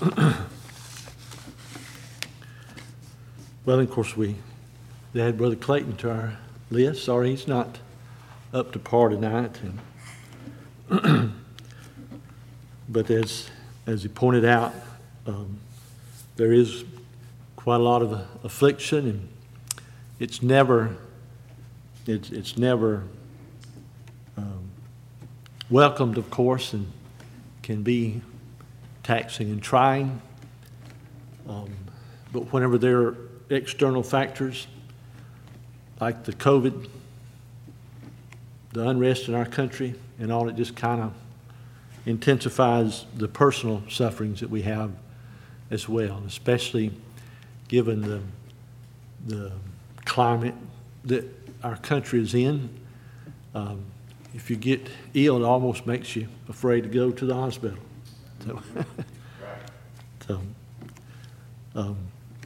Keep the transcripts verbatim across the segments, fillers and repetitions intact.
Well, of course, we add Brother Clayton to our list. Sorry, he's not up to par tonight. And but as as he pointed out, um, there is quite a lot of affliction, and it's never it's it's never um, welcomed, of course, and can be taxing and trying. Um, but whenever there are external factors like the COVID, the unrest in our country, and all, it just kind of intensifies the personal sufferings that we have as well, especially given the the climate that our country is in. Um, if you get ill, it almost makes you afraid to go to the hospital. So, so um,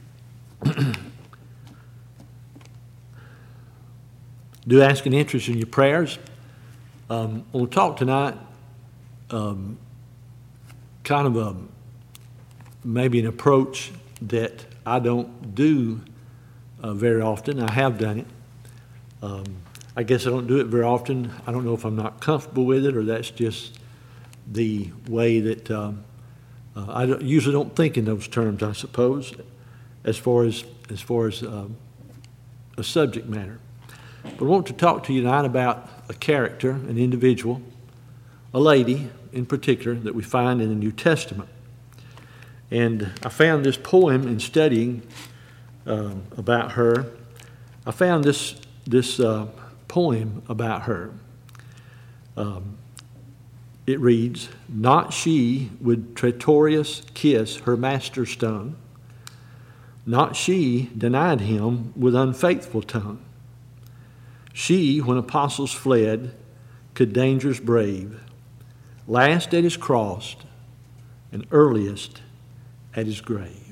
do ask an interest in your prayers. Um, we'll talk tonight um, kind of a, maybe an approach that I don't do uh, very often. I have done it. Um, I guess I don't do it very often. I don't know if I'm not comfortable with it or that's just the way that um, uh, I don't, usually don't think in those terms, I suppose, as far as as far as um, a subject matter. But I want to talk to you tonight about a character, an individual, a lady in particular that we find in the New Testament. And I found this poem in studying um, about her. I found this this uh, poem about her. Um, it reads, "Not she would traitorous kiss her master's stone. Not she denied him with unfaithful tongue. She, when apostles fled, could dangers brave, last at his cross and earliest at his grave."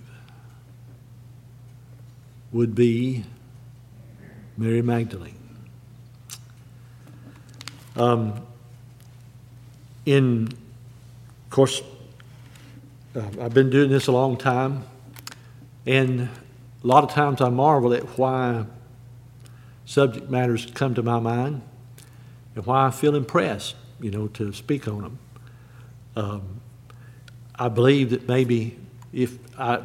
Would be Mary Magdalene. Um, in, of course, uh, I've been doing this a long time, and a lot of times I marvel at why subject matters come to my mind and why I feel impressed, you know, to speak on them. Um, I believe that maybe if I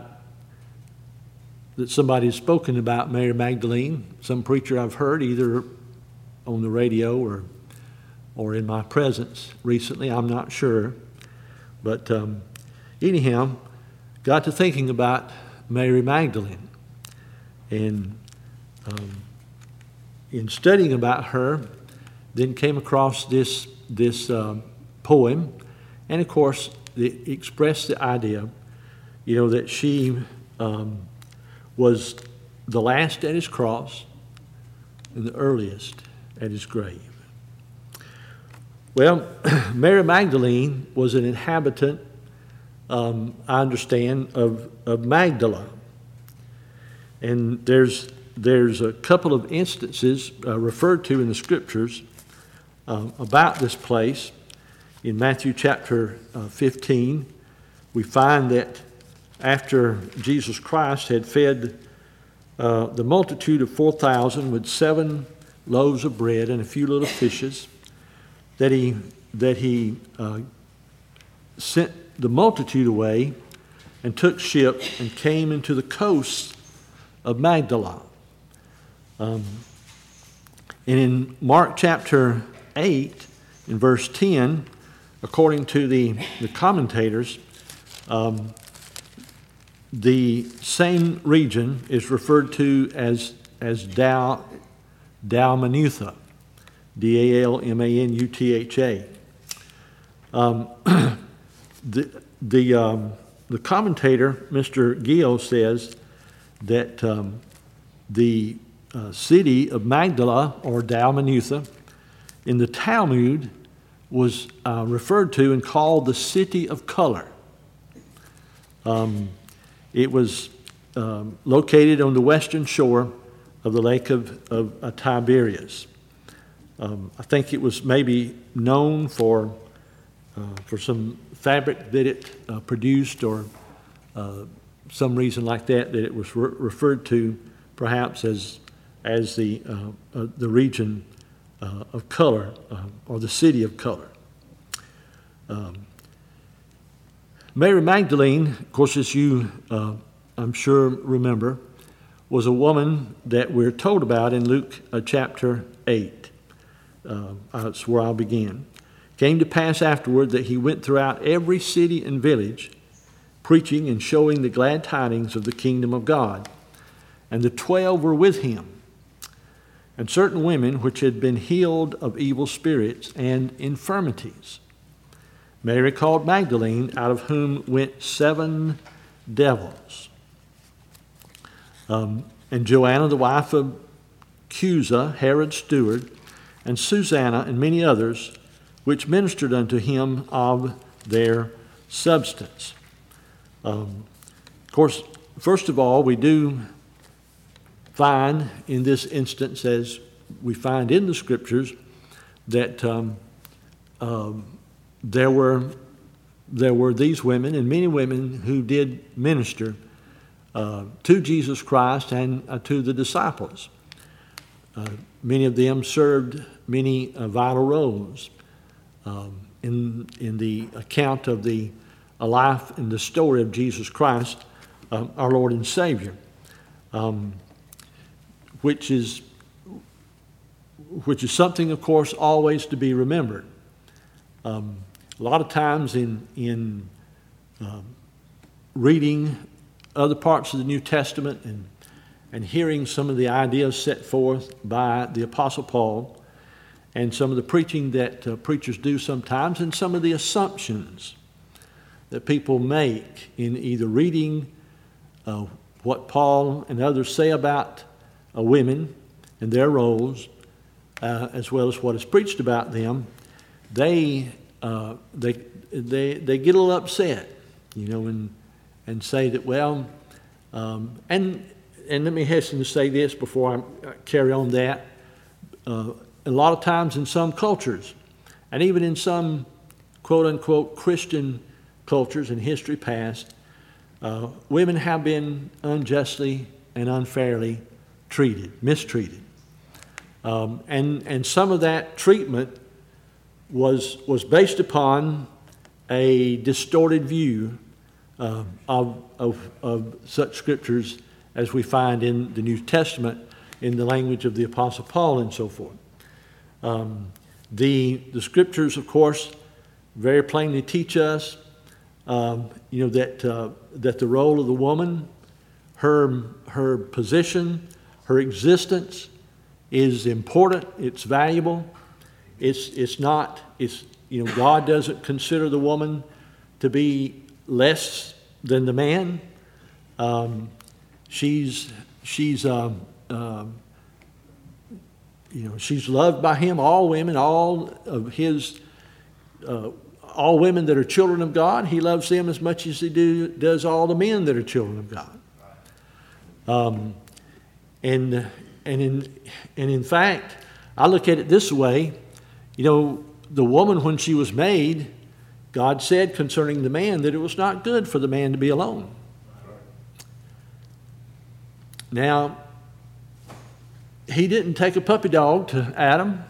that somebody has spoken about Mary Magdalene, some preacher I've heard either on the radio or or in my presence recently, I'm not sure. But um, anyhow, got to thinking about Mary Magdalene. And um, in studying about her, then came across this, this uh, poem. And of course, it expressed the idea, you know, that she um, was the last at his cross and the earliest at his grave. Well, Mary Magdalene was an inhabitant, um, I understand, of, of Magdala. And there's there's a couple of instances uh, referred to in the Scriptures um, about this place. In Matthew chapter uh, fifteen, we find that after Jesus Christ had fed uh, the multitude of four thousand with seven loaves of bread and a few little fishes, that he that he uh, sent the multitude away and took ship and came into the coasts of Magdala. Um, and in Mark chapter eight, in verse ten, according to the, the commentators, um, the same region is referred to as as Dal, Dalmanutha, D A L M A N U T H A. Um, the the um, the commentator, Mister Gill, says that um, the uh, city of Magdala, or Dalmanutha, in the Talmud was uh, referred to and called the city of color. Um, it was um, located on the western shore of the lake of, of uh, Tiberias. Um, I think it was maybe known for uh, for some fabric that it uh, produced, or uh, some reason like that, that it was re- referred to perhaps as, as the, uh, uh, the region uh, of color, uh, or the city of color. Um, Mary Magdalene, of course, as you, uh, I'm sure, remember, was a woman that we're told about in Luke uh, chapter eight. Uh, that's where I'll begin. Came to pass afterward that he went throughout every city and village, preaching and showing the glad tidings of the kingdom of God. And the twelve were with him, and certain women which had been healed of evil spirits and infirmities. Mary called Magdalene, out of whom went seven devils. Um, and Joanna, the wife of Chuza, Herod's steward, and Susanna, and many others, which ministered unto him of their substance. Um, of course, first of all, we do find in this instance, as we find in the Scriptures, that um, um, there were there were these women and many women who did minister uh, to Jesus Christ and uh, to the disciples. Uh, many of them served many uh, vital roles um, in in the account of the uh, life and the story of Jesus Christ, uh, our Lord and Savior, um, which is which is something, of course, always to be remembered. Um, a lot of times in in um, reading other parts of the New Testament and and hearing some of the ideas set forth by the Apostle Paul, and some of the preaching that uh, preachers do sometimes, and some of the assumptions that people make in either reading uh, what Paul and others say about uh, women and their roles, uh, as well as what is preached about them, they uh, they they they get a little upset, you know, and and say that, well, um, and and let me hasten to say this before I carry on that. Uh, a lot of times in some cultures, and even in some quote-unquote Christian cultures in history past, uh, women have been unjustly and unfairly treated, mistreated. Um, and, and some of that treatment was, was based upon a distorted view uh, of, of, of such scriptures as we find in the New Testament in the language of the Apostle Paul and so forth. Um, the, the scriptures, of course, very plainly teach us, um, you know, that, uh, that the role of the woman, her, her position, her existence is important, it's valuable. It's, it's not, it's, you know, God doesn't consider the woman to be less than the man. Um, she's, she's, um, um, you know, she's loved by him. All women, all of his, uh, all women that are children of God, he loves them as much as he do, does all the men that are children of God. Um, and and in and in fact, I look at it this way. You know, the woman, when she was made, God said concerning the man that it was not good for the man to be alone. Now, he didn't take a puppy dog to Adam.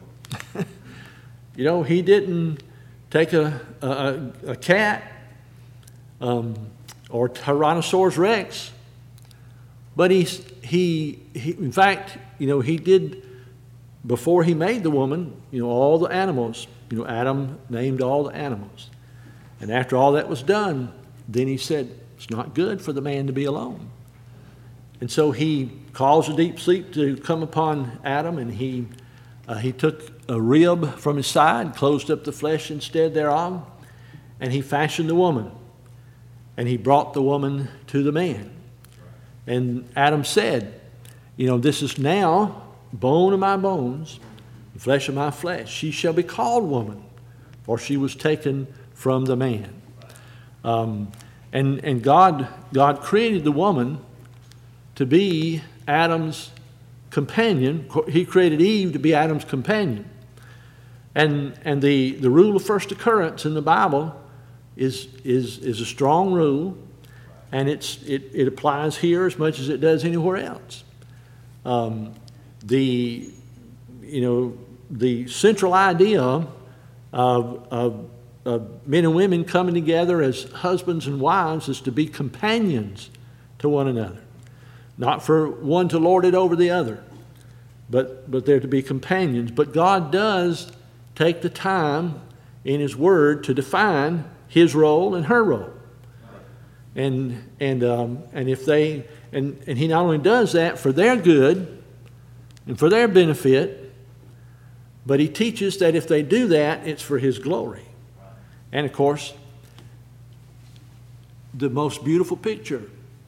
You know, he didn't take a, a, a cat um, or Tyrannosaurus Rex. But he, he, he, in fact, you know, he did, before he made the woman, you know, all the animals. You know, Adam named all the animals. And after all that was done, then he said, it's not good for the man to be alone. And so he caused a deep sleep to come upon Adam, and he uh, he took a rib from his side, closed up the flesh instead thereof, and he fashioned the woman, and he brought the woman to the man. And Adam said, you know, this is now bone of my bones, flesh of my flesh. She shall be called woman, for she was taken from the man. Um, and and God God created the woman to be Adam's companion. He created Eve to be Adam's companion. And and the, the rule of first occurrence in the Bible is, is, is a strong rule. and it's, it, it applies here as much as it does anywhere else. Um, the, you know, the central idea of, of, of men and women coming together as husbands and wives is to be companions to one another. Not for one to lord it over the other, but, but they're to be companions. But God does take the time in His Word to define His role and her role. And, and, um, and if they, and, and He not only does that for their good and for their benefit, but He teaches that if they do that, it's for His glory. And of course, the most beautiful picture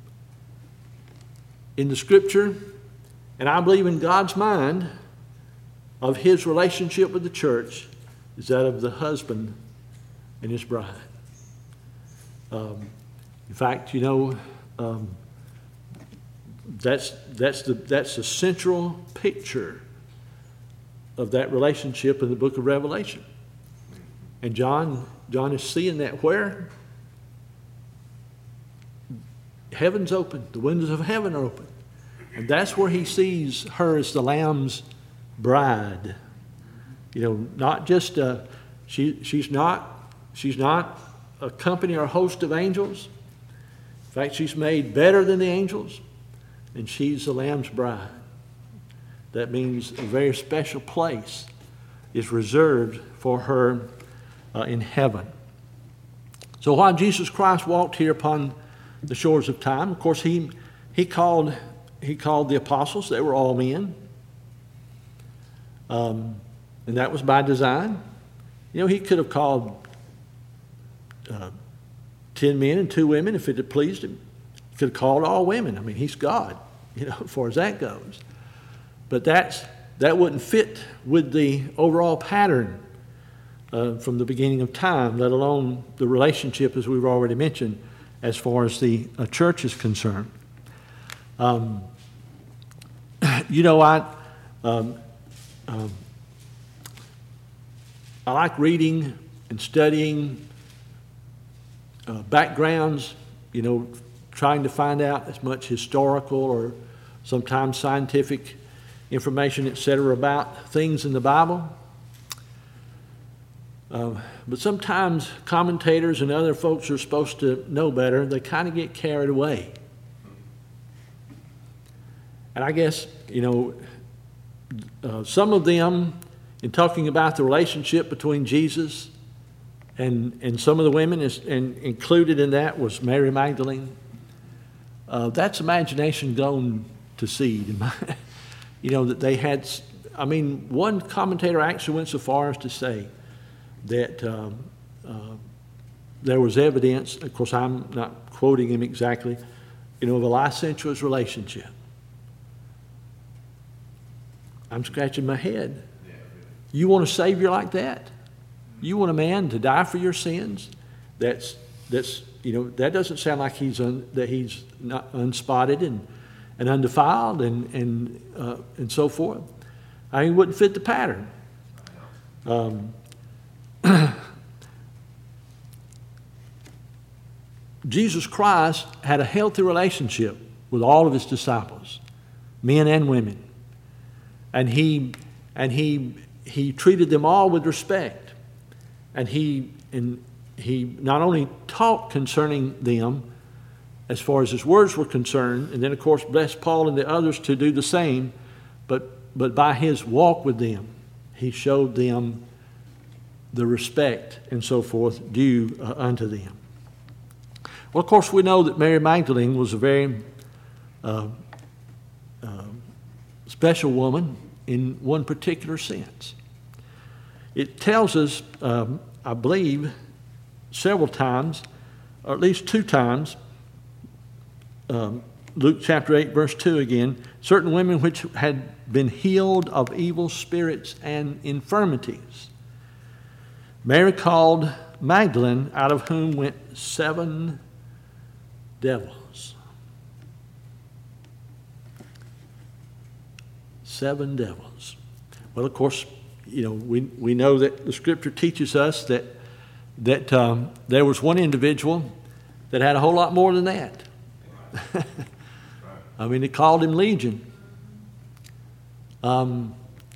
in the Scripture, and I believe in God's mind, of His relationship with the church is that of the husband and his bride. Um, in fact, you know, um, that's, that's, the, that's the central picture of that relationship in the book of Revelation. And John, John is seeing that where? Heaven's open. The windows of heaven are open. And that's where he sees her as the Lamb's bride. You know, not just, uh, she, she's not, she's not a company or host of angels. In fact, she's made better than the angels. And she's the Lamb's bride. That means a very special place is reserved for her uh, in heaven. So while Jesus Christ walked here upon the shores of time, of course, he, he, called, he called the apostles. They were all men. Um, and that was by design. You know, he could have called uh, ten men and two women if it had pleased him. He could have called all women. I mean, he's God, you know, as far as that goes. But that's, that wouldn't fit with the overall pattern uh, from the beginning of time, let alone the relationship, as we've already mentioned, as far as the uh, church is concerned. Um, you know, I, um, um, I like reading and studying uh, backgrounds, you know, trying to find out as much historical or sometimes scientific information, et cetera, about things in the Bible. Uh, but sometimes commentators and other folks are supposed to know better. They kind of get carried away. And I guess, you know, uh, some of them, in talking about the relationship between Jesus and, and some of the women, is, and included in that was Mary Magdalene. Uh, that's imagination gone to seed. In my, you know, that they had, I mean, one commentator actually went so far as to say that um, uh, there was evidence, of course I'm not quoting him exactly, you know, of a licentious relationship. I'm scratching my head. You want a Savior like that? You want a man to die for your sins? That's, that's you know, that doesn't sound like he's un, that he's not unspotted and, and undefiled and, and, uh, and so forth. I mean, it wouldn't fit the pattern. Um, Jesus Christ had a healthy relationship with all of his disciples, men and women. And he, and he, he treated them all with respect. And he, and he not only taught concerning them as far as his words were concerned, and then of course blessed Paul and the others to do the same, but, but by his walk with them, he showed them the respect and so forth due uh, unto them. Well, of course, we know that Mary Magdalene was a very uh, uh, special woman in one particular sense. It tells us, um, I believe, several times, or at least two times, um, Luke chapter eight, verse two again, certain women which had been healed of evil spirits and infirmities. Mary called Magdalene, out of whom went seven devils. Seven devils. Well, of course, you know, we, we know that the Scripture teaches us that, that um, there was one individual that had a whole lot more than that. I mean, they called him Legion. Um,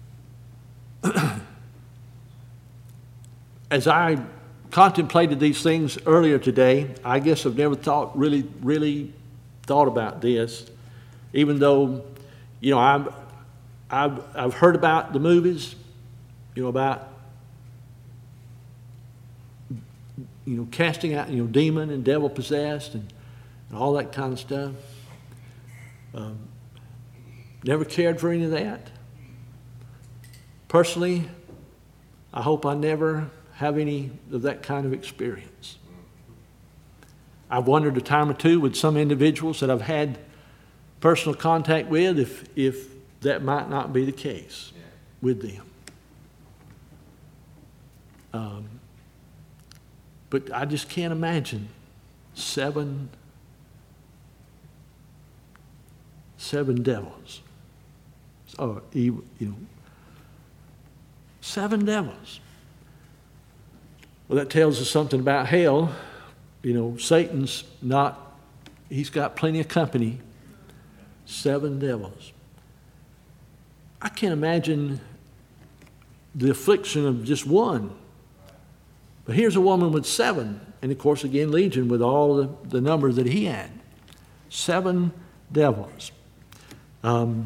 as I contemplated these things earlier today, I guess I've never thought, really, really thought about this, even though, you know, I've, I've, I've heard about the movies, you know, about, you know, casting out, you know, demon and devil possessed and, and all that kind of stuff. Um, never cared for any of that. Personally, I hope I never have any of that kind of experience. I've wondered a time or two with some individuals that I've had personal contact with if, if that might not be the case yeah. with them. Um, but I just can't imagine seven, seven devils. Or, you know, seven devils. Well, that tells us something about hell. You know, Satan's not, he's got plenty of company. Seven devils. I can't imagine the affliction of just one. But here's a woman with seven. And of course, again, Legion with all the, the numbers that he had. Seven devils. Um,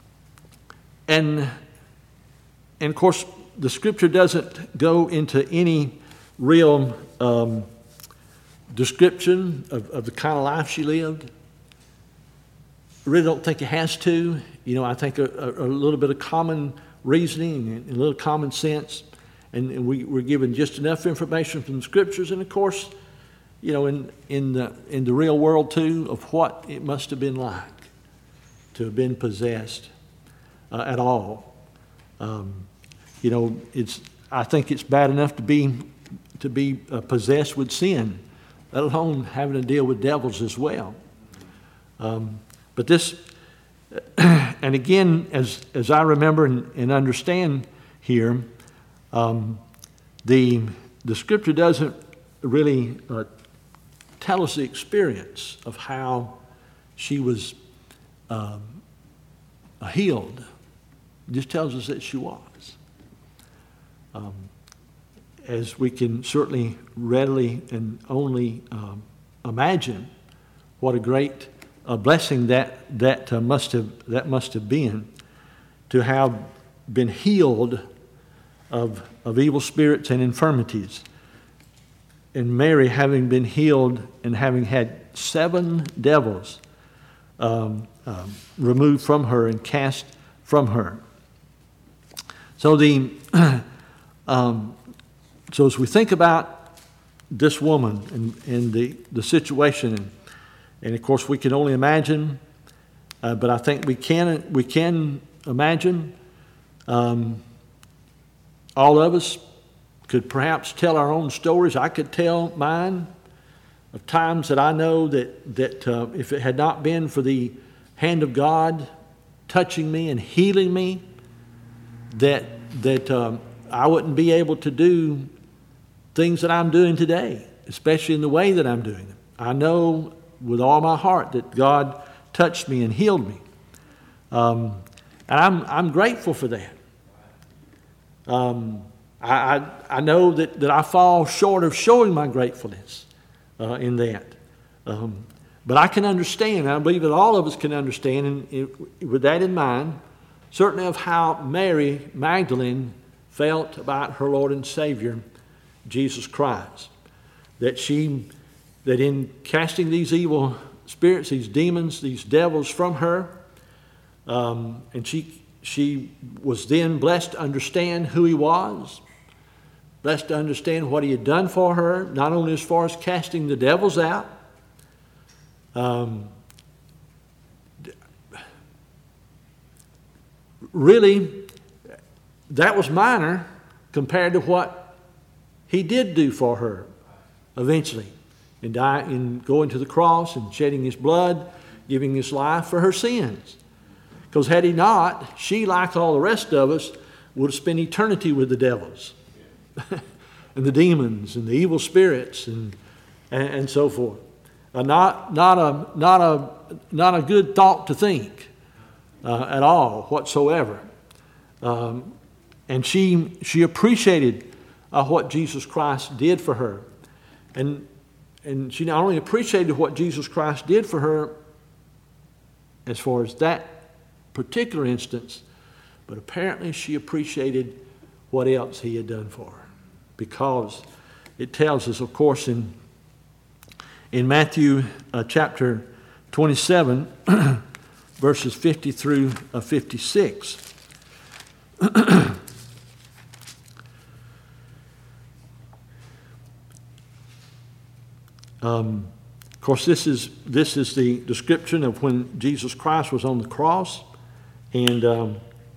and, and of course, the scripture doesn't go into any real um, description of, of the kind of life she lived. I really don't think it has to. You know, I think a, a, a little bit of common reasoning and a little common sense, and, and we, we're given just enough information from the scriptures, and of course, you know, in in the in the real world too, of what it must have been like to have been possessed uh, at all. Um, you know, it's I think it's bad enough to be to be uh, possessed with sin, let alone having to deal with devils as well. Um, but this, and again, as as I remember and, and understand here, um, the the scripture doesn't really uh, tell us the experience of how she was um, healed. It just tells us that she was. Um, as we can certainly readily and only um, imagine what a great uh, blessing that that uh, must have that must have been to have been healed of of evil spirits and infirmities, and Mary having been healed and having had seven devils um, um, removed from her and cast from her. So the um, So as we think about this woman and, and the, the situation, and, and of course we can only imagine, uh, but I think we can we can imagine. Um, all of us could perhaps tell our own stories. I could tell mine of times that I know that that uh, if it had not been for the hand of God touching me and healing me, that that um, I wouldn't be able to do things that I'm doing today, especially in the way that I'm doing them. I know with all my heart that God touched me and healed me. Um, and I'm I'm grateful for that. Um, I, I, I know that, that I fall short of showing my gratefulness uh, in that. Um, but I can understand, I believe that all of us can understand, and it, with that in mind, certainly of how Mary Magdalene felt about her Lord and Savior, Jesus Christ. That she, that in casting these evil spirits, these demons, these devils from her, um, and she she was then blessed to understand who he was, blessed to understand what he had done for her, not only as far as casting the devils out, um, really, that was minor compared to what he did do for her eventually, in, die, in going to the cross and shedding his blood, giving his life for her sins. Because had he not, she, like all the rest of us, would have spent eternity with the devils and the demons and the evil spirits and, and, and so forth. Uh, not, not, a, not, a, not a good thought to think uh, at all whatsoever. Um, and she, she appreciated uh, what Jesus Christ did for her. And, and she not only appreciated what Jesus Christ did for her as far as that particular instance, but apparently she appreciated what else he had done for her. Because it tells us, of course, in In Matthew uh, chapter twenty-seven, verses fifty through uh, fifty-six, um, of course, this is this is the description of when Jesus Christ was on the cross, and um,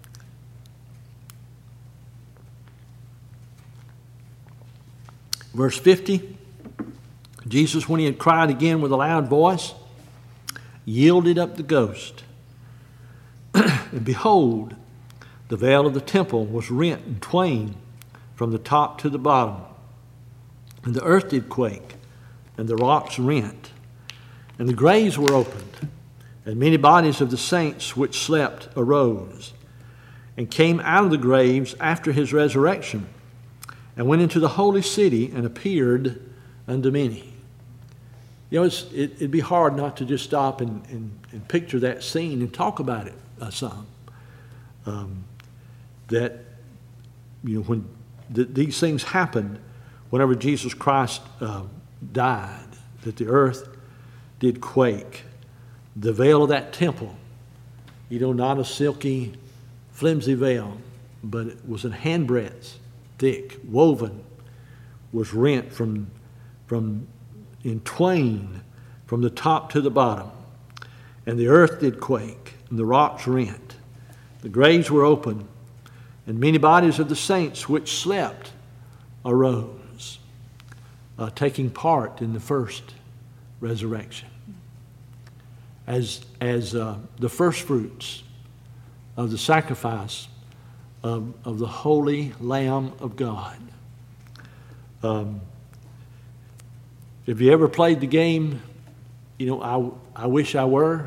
verse fifty. Jesus, when he had cried again with a loud voice, yielded up the ghost. And behold, the veil of the temple was rent in twain from the top to the bottom. And the earth did quake, and the rocks rent. And the graves were opened, and many bodies of the saints which slept arose, and came out of the graves after his resurrection, and went into the holy city, and appeared unto many. You know, it's, it, it'd be hard not to just stop and, and, and picture that scene and talk about it uh, some. Um, that, you know, when th- these things happened, whenever Jesus Christ uh, died, that the earth did quake. The veil of that temple, you know, not a silky, flimsy veil, but it was a handbreadth thick, woven, was rent from, from in twain from the top to the bottom. And the earth did quake, and the rocks rent. The graves were open, and many bodies of the saints which slept arose, uh, taking part in the first resurrection. As, as uh, the first fruits of the sacrifice of, of the holy Lamb of God. Um, Have you ever played the game, you know, I, I wish I were?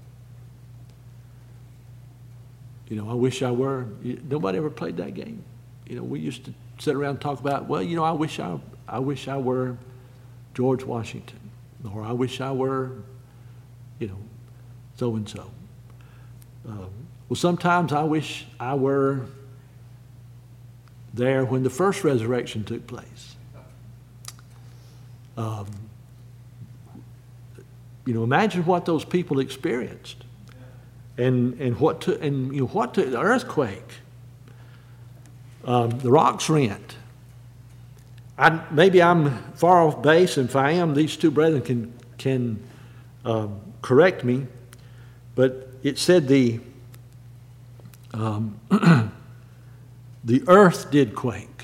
You know, I wish I were. Nobody ever played that game. You know, we used to sit around and talk about, well, you know, I wish I, I wish I were George Washington. Or I wish I were, you know, so-and-so. Um, well, sometimes I wish I were there when the first resurrection took place. Um, you know, imagine what those people experienced, and and what to and you know what to the earthquake, um, the rocks rent. I maybe I'm far off base, and if I am, these two brethren can can um, correct me. But it said the um, the earth did quake.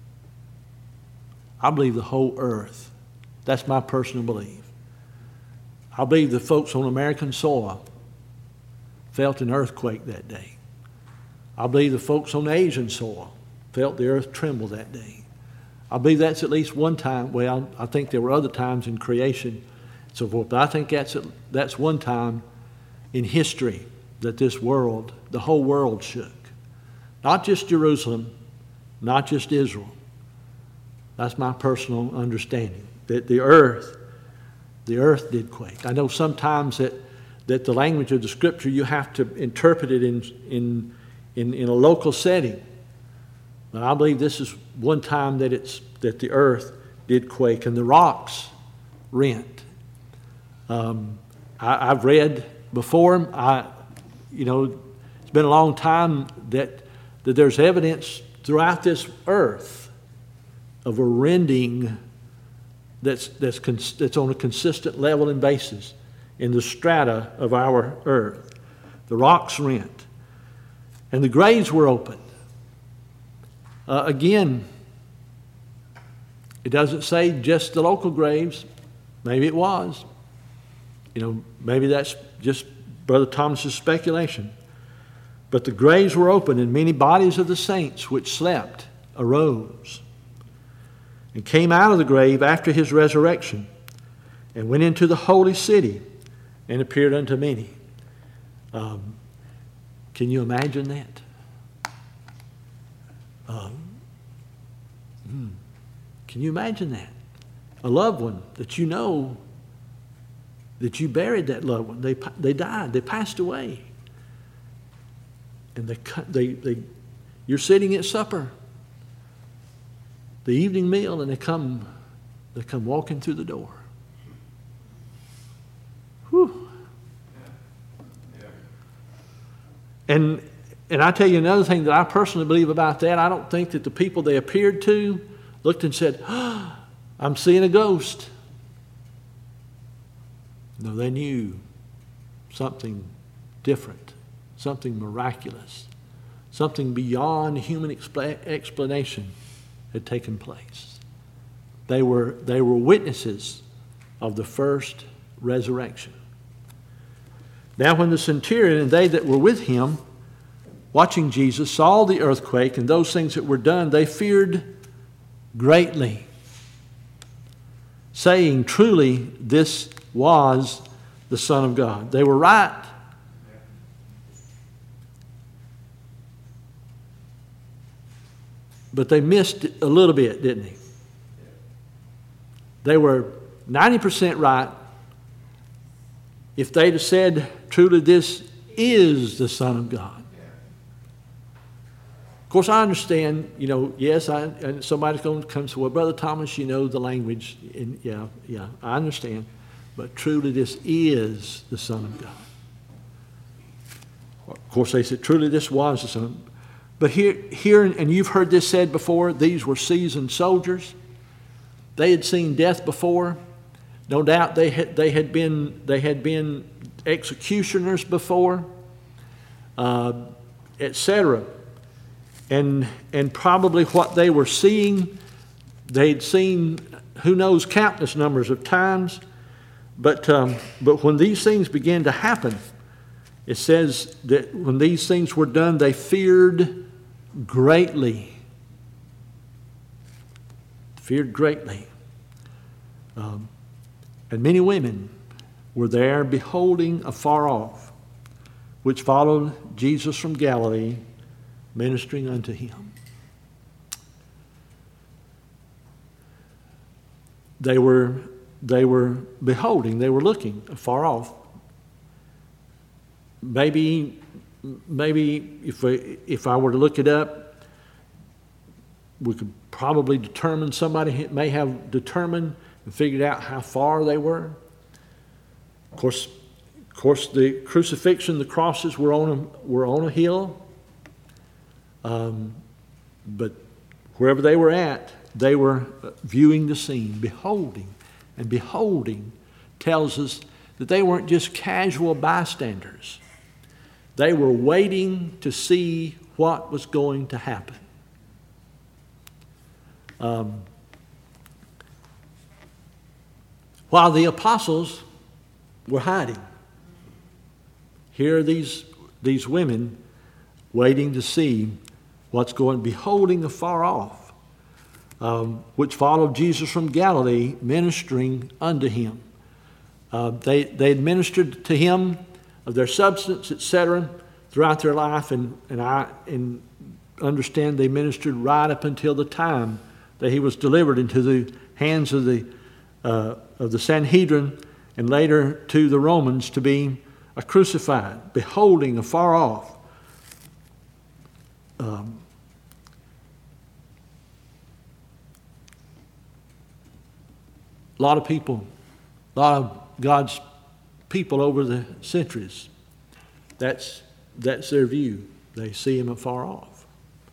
I believe the whole earth. That's my personal belief. I believe the folks on American soil felt an earthquake that day. I believe the folks on Asian soil felt the earth tremble that day. I believe that's at least one time. Well, I think there were other times in creation and so forth, but I think that's, that's one time in history that this world, the whole world shook. Not just Jerusalem, not just Israel. That's my personal understanding. That the earth, the earth did quake. I know sometimes that, that the language of the Scripture, you have to interpret it in, in, in, in a local setting. But I believe this is one time that it's that the earth did quake and the rocks rent. Um, I, I've read before, I, you know, it's been a long time that, that there's evidence throughout this earth of a rending that's, that's, cons- that's on a consistent level and basis in the strata of our earth. The rocks rent, and the graves were opened. Uh, again, it doesn't say just the local graves. Maybe it was. You know, maybe that's just Brother Thomas's speculation. But the graves were opened, and many bodies of the saints which slept arose and came out of the grave after his resurrection, and went into the holy city and appeared unto many. Um, can you imagine that? Um, hmm. Can you imagine that? A loved one that you know, that you buried that loved one. They, they died. They passed away. And they, they, they, you're sitting at supper, the evening meal, and they come, they come walking through the door. Whew. And and I tell you another thing that I personally believe about that. I don't think that the people they appeared to looked and said, oh, I'm seeing a ghost. No, they knew something different, something miraculous, something beyond human expla- explanation had taken place. They were, they were witnesses of the first resurrection. Now when the centurion and they that were with him, watching Jesus, saw the earthquake and those things that were done, they feared greatly, saying, truly, this was the Son of God. They were right. But they missed it a little bit, didn't they? They were ninety percent right. If they'd have said, truly, this is the Son of God. Of course, I understand, you know, yes, I, and somebody's going to come and say, well, Brother Thomas, you know the language. And yeah, yeah, I understand. But truly, this is the Son of God. Of course, they said, truly, this was the Son. But here, here, and you've heard this said before, these were seasoned soldiers. They had seen death before. No doubt they had, they had been they had been executioners before, uh, et cetera. And and probably what they were seeing, they'd seen who knows countless numbers of times. But um, but when these things began to happen, it says that when these things were done, they feared greatly. Feared greatly. Um, And many women were there beholding afar off, which followed Jesus from Galilee, ministering unto him. They were, they were beholding, they were looking afar off. Maybe, maybe if I, if I were to look it up, we could probably determine, somebody may have determined and figured out how far they were. Of course, of course, the crucifixion, the crosses were on a, were on a hill. Um, but wherever they were at, they were viewing the scene, beholding. And beholding tells us that they weren't just casual bystanders. They were waiting to see what was going to happen. Um, While the apostles were hiding, here are these, these women waiting to see what's going, beholding afar off, um, which followed Jesus from Galilee, ministering unto him. Uh, they, they had ministered to him of their substance, et cetera, throughout their life, and, and I and understand they ministered right up until the time that he was delivered into the hands of the Uh, of the Sanhedrin, and later to the Romans to be uh, crucified, beholding afar off. Um, a lot of people, a lot of God's people over the centuries, that's, that's their view. They see him afar off.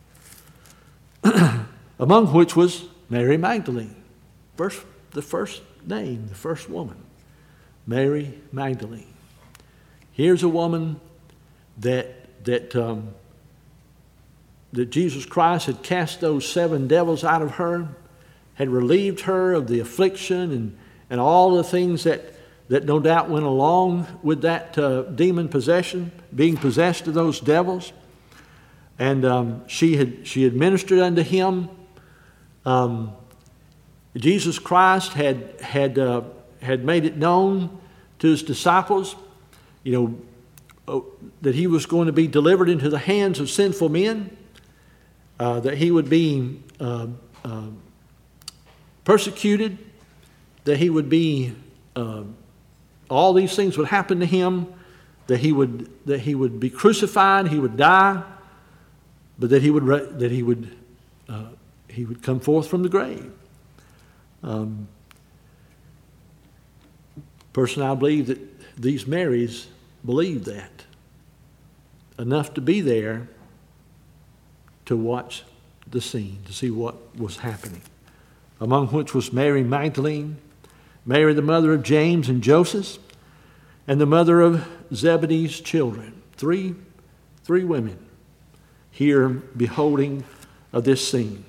Among which was Mary Magdalene. First The first name, the first woman, Mary Magdalene. Here's a woman that that um, that Jesus Christ had cast those seven devils out of her, had relieved her of the affliction and, and all the things that, that no doubt went along with that uh, demon possession, being possessed of those devils. And um, she had she had ministered unto him. Um, Jesus Christ had had uh, had made it known to his disciples, you know, uh, that he was going to be delivered into the hands of sinful men, uh, that he would be uh, uh, persecuted, that he would be, uh, all these things would happen to him, that he would that he would be crucified, he would die, but that he would that he would uh, he would come forth from the grave. Um, personally, I believe that these Marys believed that enough to be there to watch the scene, to see what was happening. Among which was Mary Magdalene, Mary the mother of James and Joseph, and the mother of Zebedee's children. Three, three women here beholding of this scene.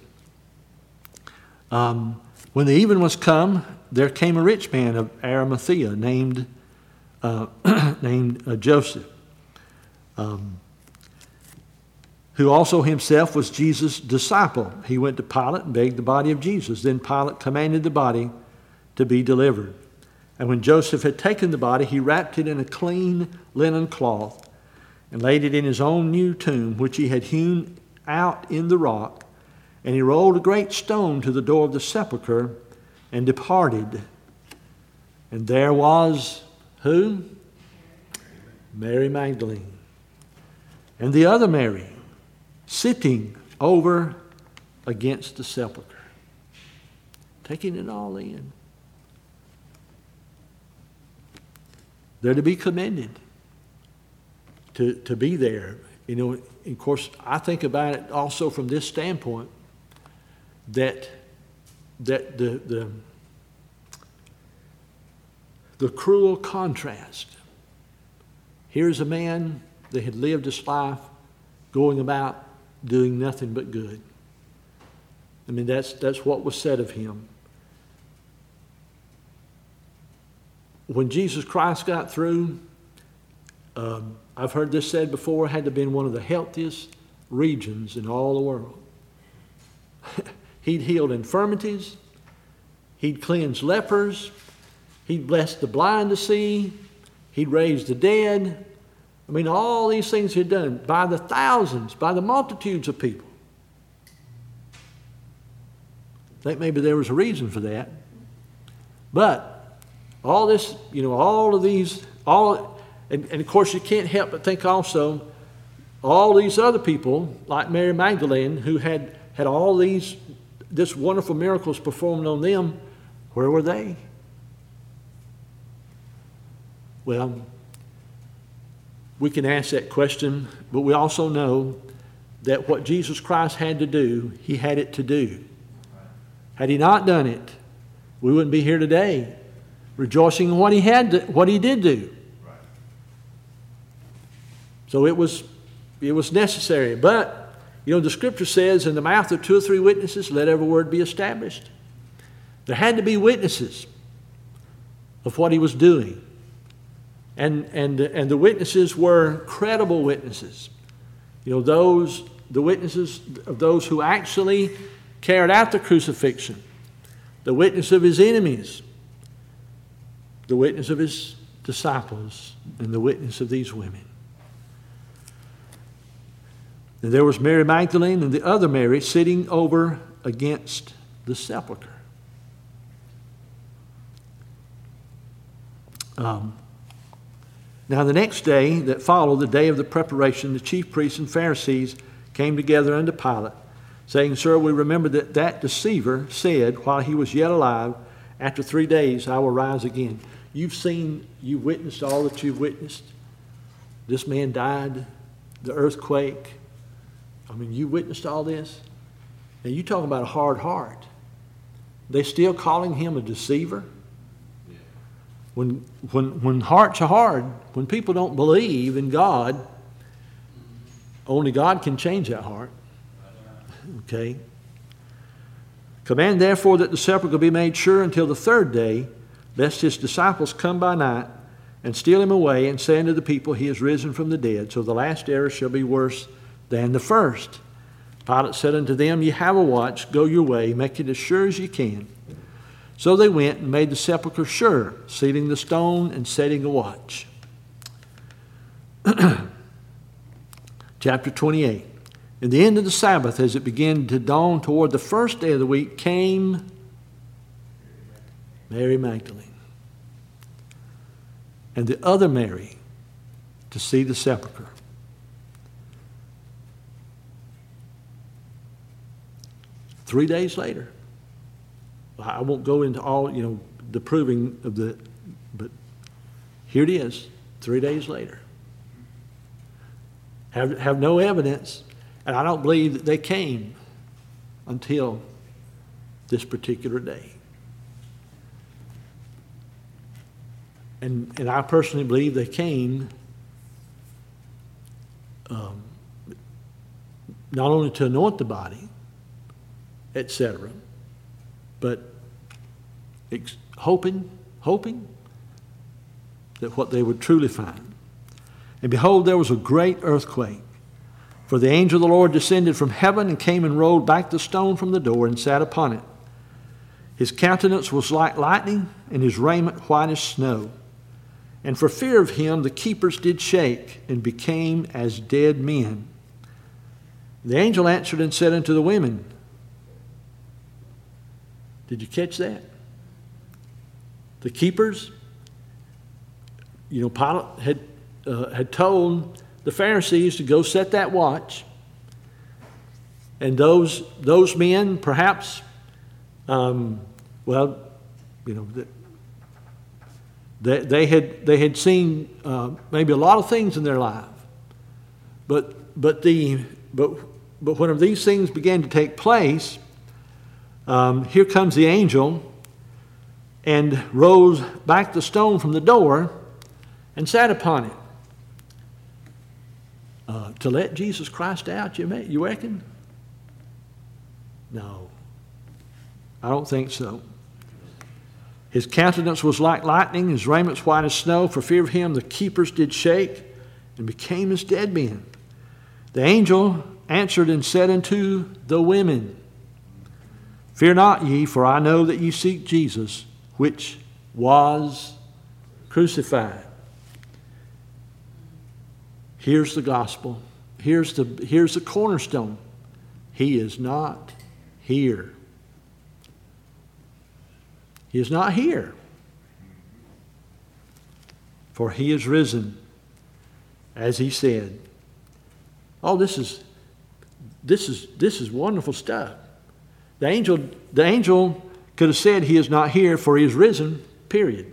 Um, when the even was come, there came a rich man of Arimathea named uh, named uh, Joseph, um, who also himself was Jesus' disciple. He went to Pilate and begged the body of Jesus. Then Pilate commanded the body to be delivered. And when Joseph had taken the body, he wrapped it in a clean linen cloth and laid it in his own new tomb, which he had hewn out in the rock. And he rolled a great stone to the door of the sepulchre and departed. And there was who? Mary Magdalene. And the other Mary, sitting over against the sepulchre, taking it all in. They're to be commended to, to be there. You know, of course, I think about it also from this standpoint that that the the, the cruel contrast. Here's a man that had lived his life going about doing nothing but good. I mean, that's that's what was said of him. When Jesus Christ got through, um, I've heard this said before, had to have been one of the healthiest regions in all the world. He'd healed infirmities. He'd cleansed lepers. He'd blessed the blind to see. He'd raised the dead. I mean, all these things he'd done by the thousands, by the multitudes of people. I think maybe there was a reason for that. But all this, you know, all of these, all, and, and of course you can't help but think also, all these other people, like Mary Magdalene, who had, had all these, this wonderful miracles performed on them, where were they? Well, we can ask that question, but we also know that what Jesus Christ had to do, he had it to do. Had he not done it, we wouldn't be here today rejoicing in what he had to, what he did do. So it was it was necessary. But, you know, the scripture says, in the mouth of two or three witnesses, let every word be established. There had to be witnesses of what he was doing. And, and, and the witnesses were credible witnesses. You know, those, the witnesses of those who actually carried out the crucifixion. The witness of his enemies. The witness of his disciples. And the witness of these women. And there was Mary Magdalene and the other Mary sitting over against the sepulchre. Um, now the next day that followed, the day of the preparation, the chief priests and Pharisees came together unto Pilate, saying, Sir, we remember that that deceiver said, while he was yet alive, after three days I will rise again. You've seen, you've witnessed all that you've witnessed. This man died, the earthquake. I mean, you witnessed all this. And you talking about a hard heart. They still calling him a deceiver? When, when, when hearts are hard, when people don't believe in God, only God can change that heart. Okay? Command therefore that the sepulchre be made sure until the third day, lest his disciples come by night and steal him away and say unto the people, he is risen from the dead. So the last error shall be worse than the first. Pilate said unto them, Ye have a watch, go your way, make it as sure as ye can. So they went and made the sepulchre sure, sealing the stone and setting a watch. Chapter twenty-eight. In the end of the Sabbath, as it began to dawn toward the first day of the week, came Mary Magdalene and the other Mary to see the sepulchre. Three days later, I won't go into all, you know, the proving of the, but here it is, three days later. Have, have no evidence, and I don't believe that they came until this particular day. And, and I personally believe they came um, not only to anoint the body, et cetera, but ex- hoping, hoping that what they would truly find. And behold, there was a great earthquake, for the angel of the Lord descended from heaven and came and rolled back the stone from the door and sat upon it. His countenance was like lightning, and his raiment white as snow. And for fear of him, the keepers did shake and became as dead men. The angel answered and said unto the women, did you catch that? The keepers, you know, Pilate had, uh, had told the Pharisees to go set that watch. And those, those men, perhaps, um, well, you know, they, they, had, they had seen uh, maybe a lot of things in their life. But, but, the, but, but when these things began to take place, Um, here comes the angel and rolls back the stone from the door and sat upon it. Uh, to let Jesus Christ out, you, may, you reckon? No, I don't think so. His countenance was like lightning, his raiment white as snow. For fear of him, the keepers did shake and became as dead men. The angel answered and said unto the women, fear not ye, for I know that ye seek Jesus, which was crucified. Here's the gospel. Here's the, here's the cornerstone. He is not here. He is not here. For he is risen, as he said. Oh, this is this is this is wonderful stuff. The angel, the angel could have said he is not here, for he is risen, period.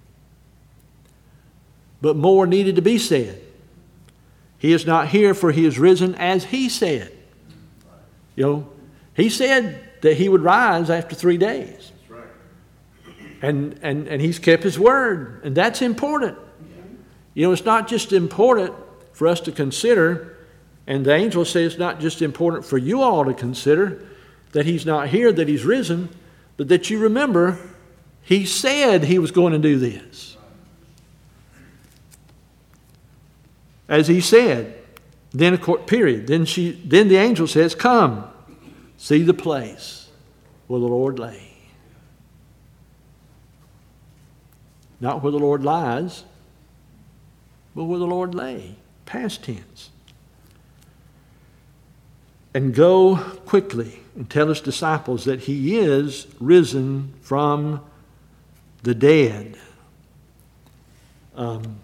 But more needed to be said. He is not here, for he is risen, as he said. You know, he said that he would rise after three days. That's right. And, and, and he's kept his word, and that's important. You know, it's not just important for us to consider, and the angel says it's not just important for you all to consider, that he's not here, that he's risen, but that you remember he said he was going to do this. As he said, then, period. Then, she, then the angel says, come, see the place where the Lord lay. Not where the Lord lies, but where the Lord lay. Past tense. And go quickly and tell his disciples that he is risen from the dead. Um,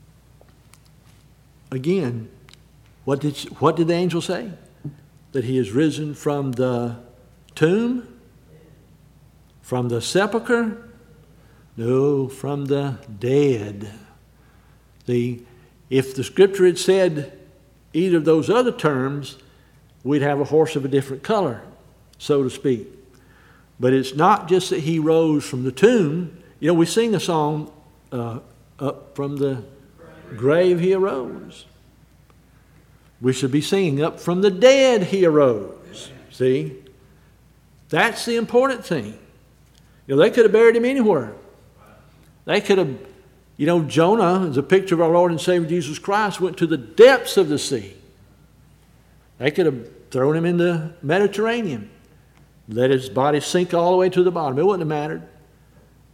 again, what did, what did the angel say? That he is risen from the tomb? From the sepulchre? No, from the dead. The, if the scripture had said either of those other terms, we'd have a horse of a different color, so to speak. But it's not just that he rose from the tomb. You know, we sing the song, uh, up from the grave he arose. We should be singing, up from the dead he arose. See? That's the important thing. You know, they could have buried him anywhere. They could have, you know, Jonah, as a picture of our Lord and Savior Jesus Christ, went to the depths of the sea. They could have thrown him in the Mediterranean, let his body sink all the way to the bottom. It wouldn't have mattered.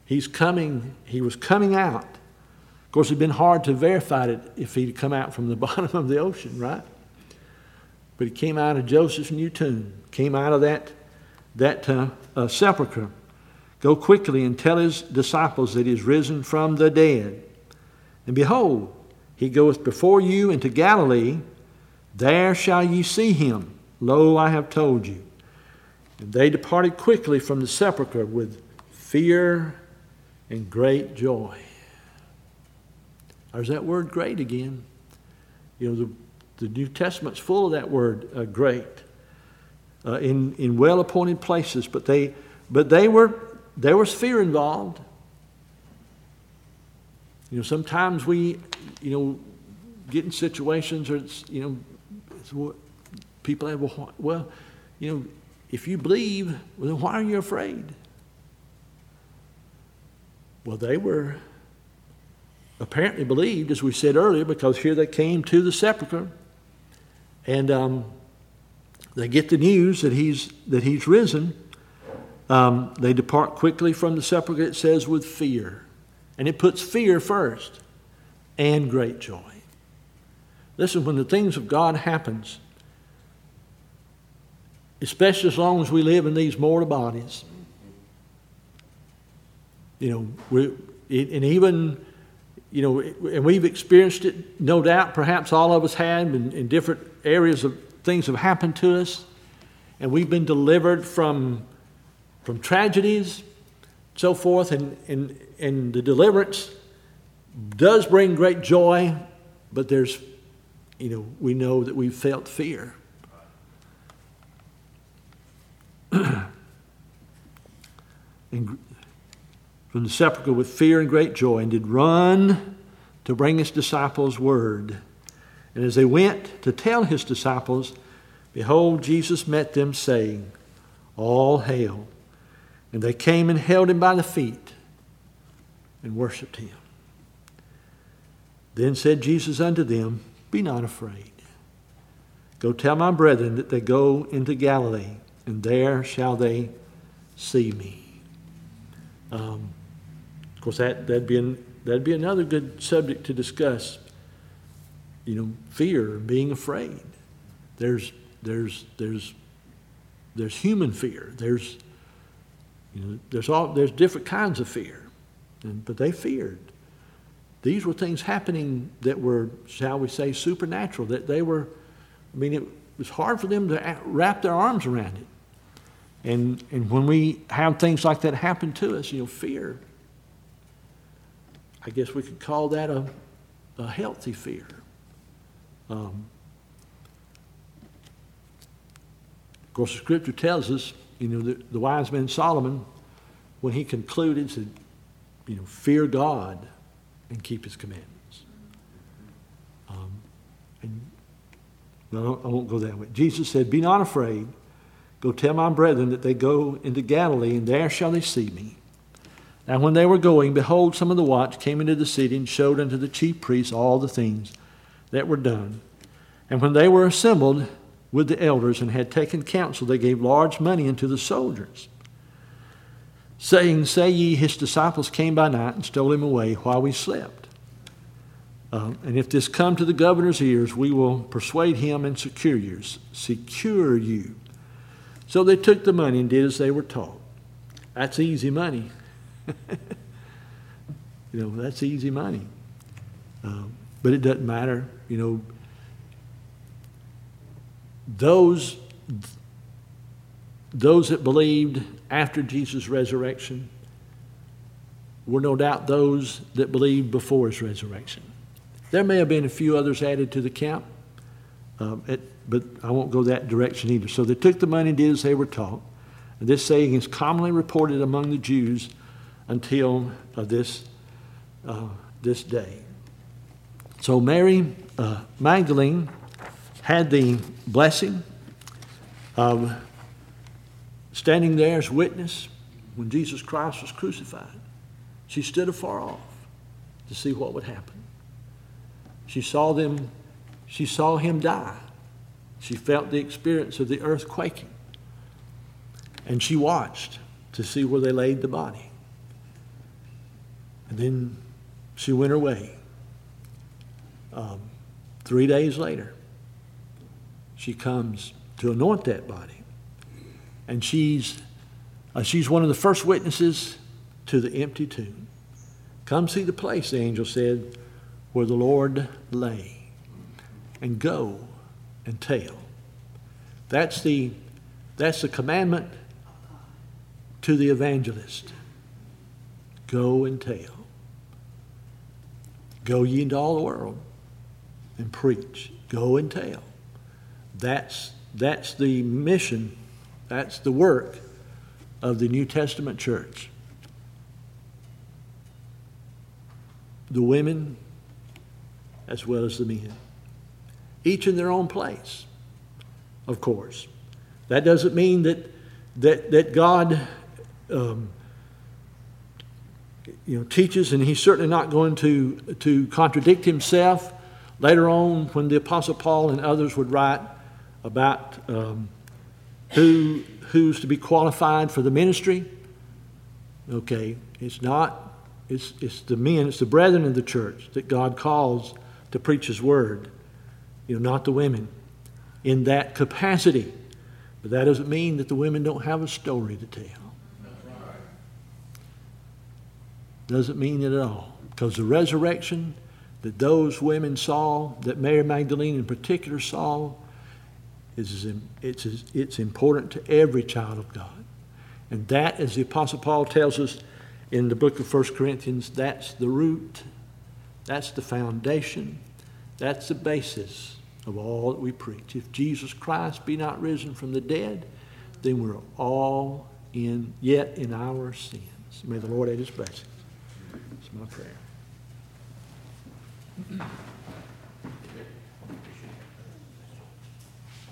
he's coming, he was coming out. Of course, it'd been hard to verify it if he'd come out from the bottom of the ocean, right? But he came out of Joseph's new tomb, came out of that, that uh, uh, sepulchre. Go quickly and tell his disciples that he is risen from the dead. And behold, he goeth before you into Galilee. There shall ye see him. Lo, I have told you. And they departed quickly from the sepulchre with fear and great joy. There's that word great again. You know, the, the New Testament's full of that word, uh, great, uh, in, in well-appointed places. But they, but they were, there was fear involved. You know, sometimes we, you know, get in situations, or it's, you know, it's what people have, well, well, you know, if you believe, well, then why are you afraid? Well, they were apparently believed, as we said earlier, because here they came to the sepulchre, and um, they get the news that he's that he's risen. Um, they depart quickly from the sepulchre, it says, with fear. And it puts fear first, and great joy. Listen, when the things of God happens, especially as long as we live in these mortal bodies, you know, we, and even, you know, and we've experienced it, no doubt, perhaps all of us had, in, in different areas of things have happened to us, and we've been delivered from, from tragedies, so forth, and, and, and the deliverance does bring great joy, but there's, you know, we know that we've felt fear. And from the sepulchre with fear and great joy, and did run to bring his disciples word. And as they went to tell his disciples, behold, Jesus met them, saying, all hail. And they came and held him by the feet and worshipped him. Then said Jesus unto them, be not afraid. Go tell my brethren that they go into Galilee, and there shall they see me. Um, of course, that, that'd, be an, that'd be another good subject to discuss. You know, fear, being afraid. There's, there's, there's, there's human fear. There's, you know, there's all, there's different kinds of fear. And, but they feared. These were things happening that were, shall we say, supernatural. That they were, I mean, it was hard for them to wrap their arms around it. And and when we have things like that happen to us, you know, fear, I guess we could call that a, a healthy fear. Um, of course, the Scripture tells us, you know, the, the wise man Solomon, when he concluded, said, you know, fear God and keep his commandments. Um, and well, I won't go that way. Jesus said, be not afraid. Go tell my brethren that they go into Galilee, and there shall they see me. Now when they were going, behold, some of the watch came into the city and showed unto the chief priests all the things that were done. And when they were assembled with the elders and had taken counsel, they gave large money unto the soldiers, saying, say ye, his disciples came by night and stole him away while we slept. Uh, and if this come to the governor's ears, we will persuade him and secure you. Secure you. So they took the money and did as they were taught. That's easy money. You know, that's easy money. Uh, but it doesn't matter. You know, those, those that believed after Jesus' resurrection were no doubt those that believed before his resurrection. There may have been a few others added to the count, um, it, but I won't go that direction either. So they took the money and did as they were taught. And this saying is commonly reported among the Jews until uh, this, uh, this day. So Mary uh, Magdalene had the blessing of standing there as witness when Jesus Christ was crucified. She stood afar off to see what would happen. She saw them, she saw him die. She felt the experience of the earth quaking. And she watched to see where they laid the body. And then she went her way. Um, three days later, she comes to anoint that body. And she's, uh, she's one of the first witnesses to the empty tomb. Come see the place, the angel said, where the Lord lay. And go and tell. That's the, that's the commandment to the evangelist. Go and tell. Go ye into all the world and preach. Go and tell. That's, that's the mission, that's the work of the New Testament church. The women as well as the men. Each in their own place, of course. That doesn't mean that that, that God um, you know, teaches, and he's certainly not going to, to contradict himself. Later on, when the Apostle Paul and others would write about um, who who's to be qualified for the ministry, okay, it's not, it's, it's the men, it's the brethren in the church that God calls to preach his word, you know, not the women in that capacity. But that doesn't mean that the women don't have a story to tell. Doesn't mean it at all. Because the resurrection that those women saw, that Mary Magdalene in particular saw, is it's, it's important to every child of God. And that, as the Apostle Paul tells us in the book of First Corinthians, that's the root, that's the foundation, that's the basis of all that we preach. If Jesus Christ be not risen from the dead, then we're all in yet in our sins. May the Lord add his blessings. It's my prayer.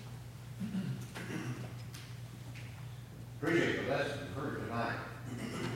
Appreciate the lesson for tonight.